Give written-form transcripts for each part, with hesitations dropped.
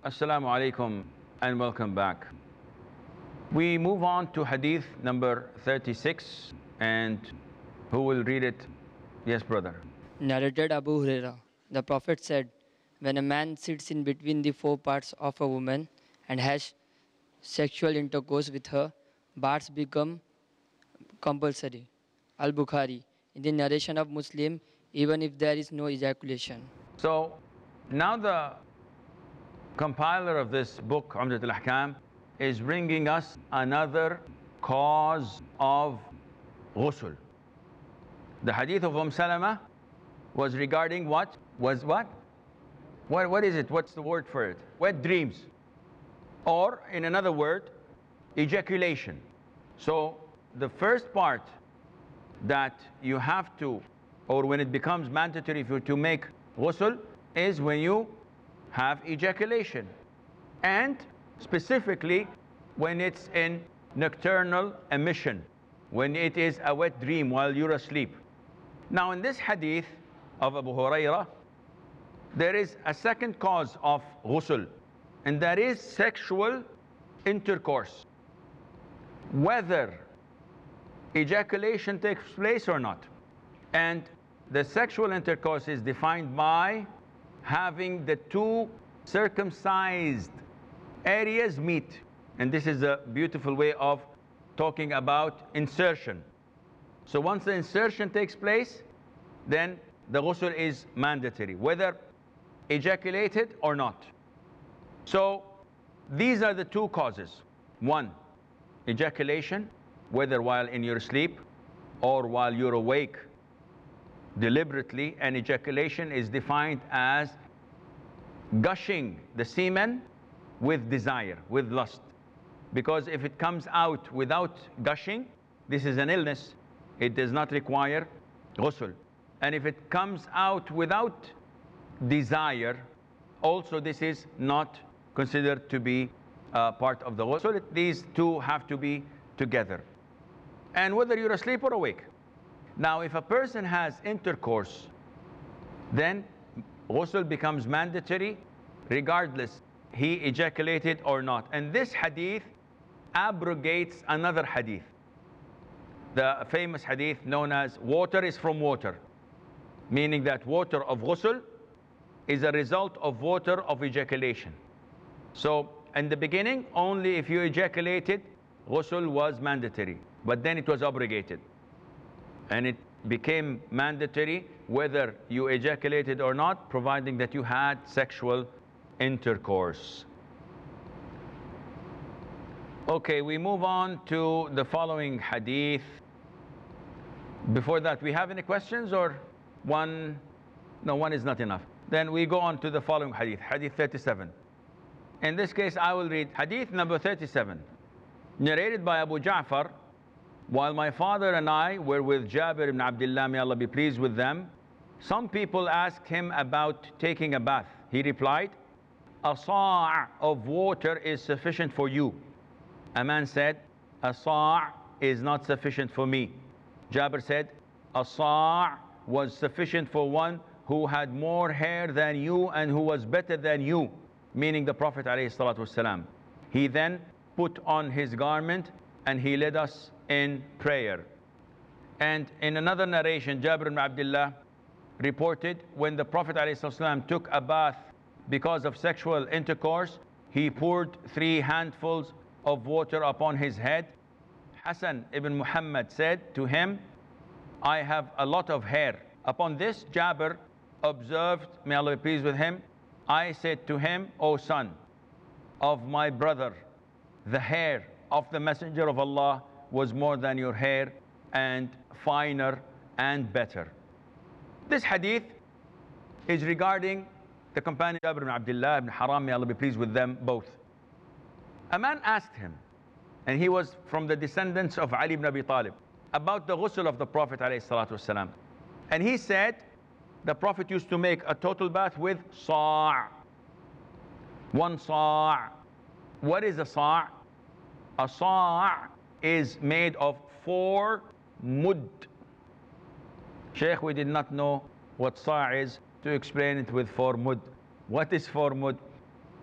Assalamu alaikum and welcome back. We move on to hadith number 36, and who will read it? Yes, brother. Narrated Abu Huraira. The Prophet said, when a man sits in between the four parts of a woman and has sexual intercourse with her, baths become compulsory. Al Bukhari. In the narration of Muslim, even if there is no ejaculation. So now the compiler of this book, Umdat al-Ahkam, is bringing us another cause of ghusl. The hadith of Salama was regarding what? Was what? What is it? What's the word for it? Wet dreams. Or, in another word, ejaculation. So, the first part that you have to, or when it becomes mandatory for you to make ghusl, is when you have ejaculation. And specifically, when it's in nocturnal emission, when it is a wet dream while you're asleep. Now, in this hadith of Abu Hurairah, there is a second cause of ghusl, and that is sexual intercourse. Whether ejaculation takes place or not. And the sexual intercourse is defined by having the two circumcised areas meet. And this is a beautiful way of talking about insertion. So once the insertion takes place, then the ghusl is mandatory, whether ejaculated or not. So these are the two causes. One, ejaculation, whether while in your sleep or while you're awake deliberately. And ejaculation is defined as gushing the semen with desire, with lust. Because if it comes out without gushing, this is an illness. It does not require ghusl. And if it comes out without desire, also this is not considered to be part of the ghusl. These two have to be together. And whether you're asleep or awake. Now, if a person has intercourse, then ghusl becomes mandatory regardless he ejaculated or not. And this hadith abrogates another hadith, the famous hadith known as water is from water, meaning that water of ghusl is a result of water of ejaculation. So in the beginning, only if you ejaculated, ghusl was mandatory, but then it was abrogated. And it became mandatory whether you ejaculated or not, providing that you had sexual intercourse. Okay, we move on to the following hadith. Before that, we have any questions or one? No, one is not enough. Then we go on to the following hadith, hadith 37. In this case, I will read hadith number 37, narrated by Abu Ja'far. While my father and I were with Jabir ibn Abdullah, may Allah be pleased with them, some people asked him about taking a bath. He replied, a sa' of water is sufficient for you. A man said, a sa' is not sufficient for me. Jabir said, a sa' was sufficient for one who had more hair than you and who was better than you, meaning the Prophet ﷺ. He then put on his garment and he led us in prayer. And in another narration, Jabir ibn Abdullah reported when the Prophet ﷺ took a bath because of sexual intercourse, he poured 3 handfuls of water upon his head. Hassan ibn Muhammad said to him, I have a lot of hair. Upon this, Jabir observed, may Allah be pleased with him, I said to him, O son of my brother, the hair of the Messenger of Allah was more than your hair and finer and better. This hadith is regarding the companion Jabir ibn Abdullah ibn Haram, may Allah be pleased with them both. A man asked him, and he was from the descendants of Ali ibn Abi Talib, about the ghusl of the Prophet ﷺ. And he said, the Prophet used to make a total bath with sa'. 1 sa'. What is a sa'? A sa' is made of 4 mud. Sheikh, we did not know what sa' is to explain it with 4 mud. What is 4 mud?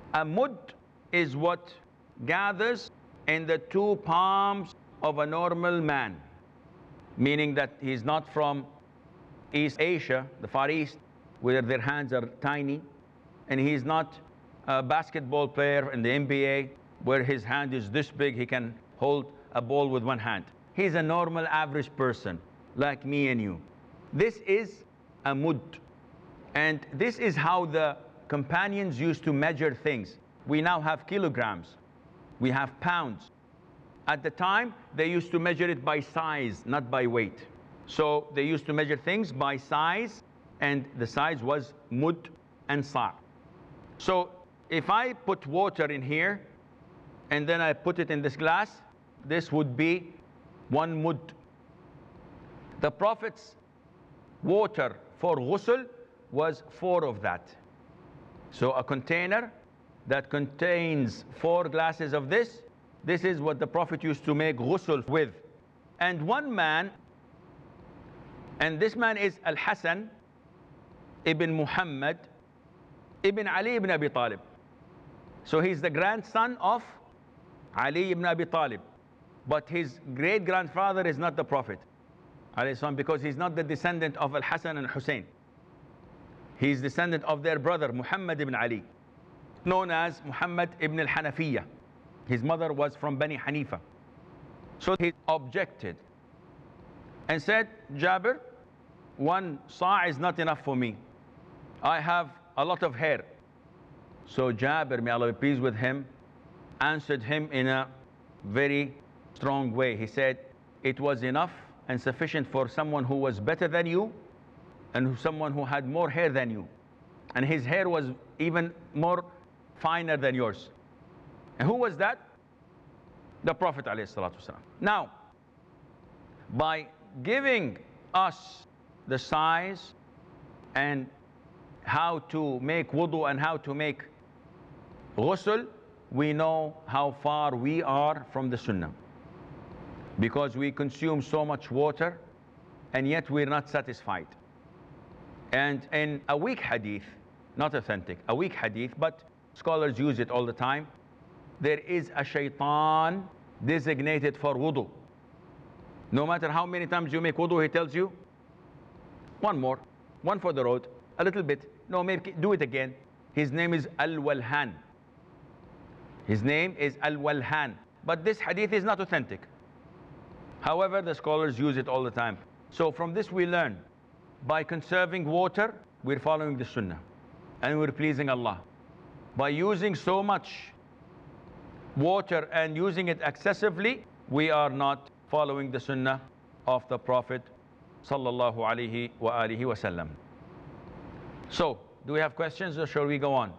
A mud is what gathers in the two palms of a normal man, meaning that he's not from East Asia, the Far East, where their hands are tiny, and he's not a basketball player in the NBA, where his hand is this big, he can hold a ball with one hand. He's a normal, average person, like me and you. This is a mud. And this is how the companions used to measure things. We now have kilograms, we have pounds. At the time, they used to measure it by size, not by weight. So they used to measure things by size, and the size was mud and sa'. So if I put water in here, and then I put it in this glass, this would be 1 mud. The Prophet's water for ghusl was 4 of that. So a container that contains 4 glasses of this is what the Prophet used to make ghusl with. And one man, and this man is Al-Hasan ibn Muhammad ibn Ali ibn Abi Talib. So he's the grandson of Ali ibn Abi Talib. But his great-grandfather is not the Prophet, because he's not the descendant of Al-Hasan and Hussein. He's descendant of their brother, Muhammad ibn Ali, known as Muhammad ibn al-Hanafiyyah. His mother was from Bani Hanifa. So he objected and said, Jabir, 1 sa' is not enough for me. I have a lot of hair. So Jabir, may Allah be pleased with him, answered him in a very strong way. He said, it was enough and sufficient for someone who was better than you and someone who had more hair than you. And his hair was even more finer than yours. And who was that? The Prophet ﷺ. Now, by giving us the size and how to make wudu and how to make ghusl, we know how far we are from the sunnah. Because we consume so much water and yet we're not satisfied. And in a weak hadith, not authentic, a weak hadith, but scholars use it all the time, there is a shaitan designated for wudu. No matter how many times you make wudu, he tells you, 1 more, 1 for the road, a little bit, no, maybe do it again. His name is Al-Walhan. His name is Al-Walhan. But this hadith is not authentic. However, the scholars use it all the time. So from this we learn, by conserving water, we're following the sunnah and we're pleasing Allah. By using so much water and using it excessively, we are not following the sunnah of the Prophet sallallahu alaihi wa alihi wasallam. So, do we have questions or shall we go on?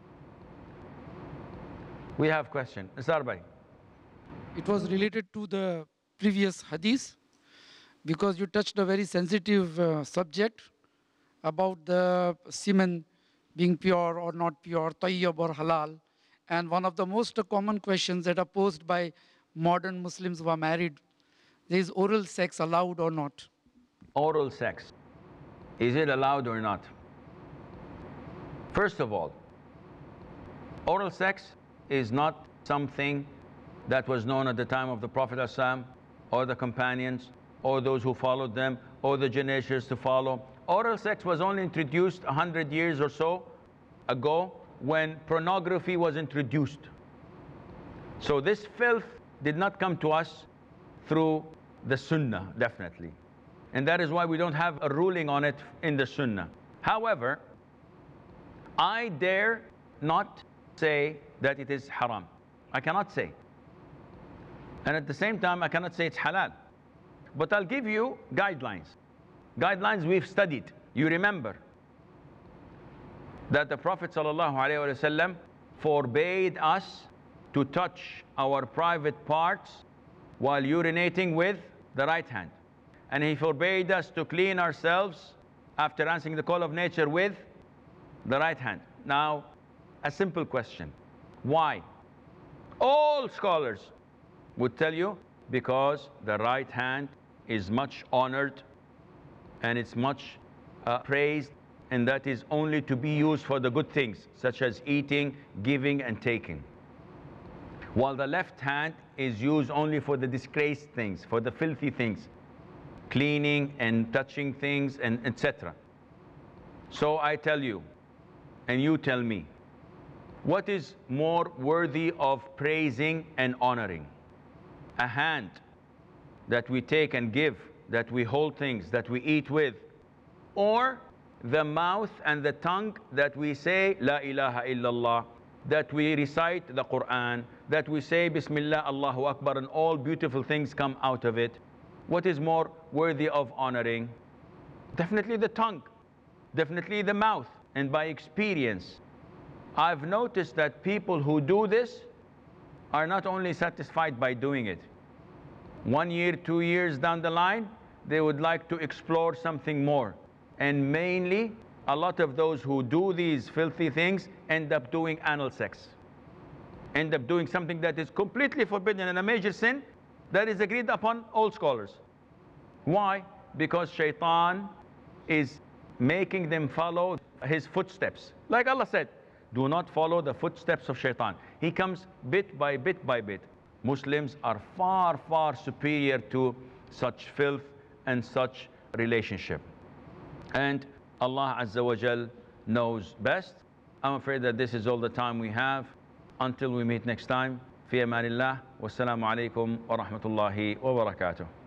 We have question. Nisar Bhai. It was related to the previous hadith because you touched a very sensitive subject about the semen being pure or not pure, tayyib or halal. And one of the most common questions that are posed by modern Muslims who are married, is oral sex allowed or not? Oral sex, is it allowed or not? First of all, oral sex is not something that was known at the time of the Prophet ﷺ or the companions or those who followed them or the generations to follow. Oral sex was only introduced 100 years or so ago when pornography was introduced. So this filth did not come to us through the sunnah, definitely. And that is why we don't have a ruling on it in the sunnah. However, I dare not say that it is haram. I cannot say. And at the same time, I cannot say it's halal. But I'll give you guidelines. Guidelines we've studied. You remember that the Prophet ﷺ forbade us to touch our private parts while urinating with the right hand. And he forbade us to clean ourselves after answering the call of nature with the right hand. Now, a simple question. Why? All scholars would tell you because the right hand is much honored and it's much praised and that is only to be used for the good things, such as eating, giving, and taking. While the left hand is used only for the disgraced things, for the filthy things, cleaning and touching things, and etc. So I tell you, and you tell me, what is more worthy of praising and honoring? A hand that we take and give, that we hold things, that we eat with, or the mouth and the tongue that we say La ilaha illallah, that we recite the Quran, that we say Bismillah, Allahu Akbar, and all beautiful things come out of it? What is more worthy of honoring? Definitely the tongue, definitely the mouth. And by experience, I've noticed that people who do this are not only satisfied by doing it. 1 year, 2 years down the line, they would like to explore something more. And mainly, a lot of those who do these filthy things end up doing anal sex. End up doing something that is completely forbidden and a major sin that is agreed upon all scholars. Why? Because shaitan is making them follow his footsteps. Like Allah said, do not follow the footsteps of shaitan. He comes bit by bit by bit. Muslims are far, far superior to such filth and such relationship. And Allah Azza wa Jal knows best. I'm afraid that this is all the time we have. Until we meet next time, fi amanillah, wassalamu alaikum wa rahmatullahi wa barakatuh.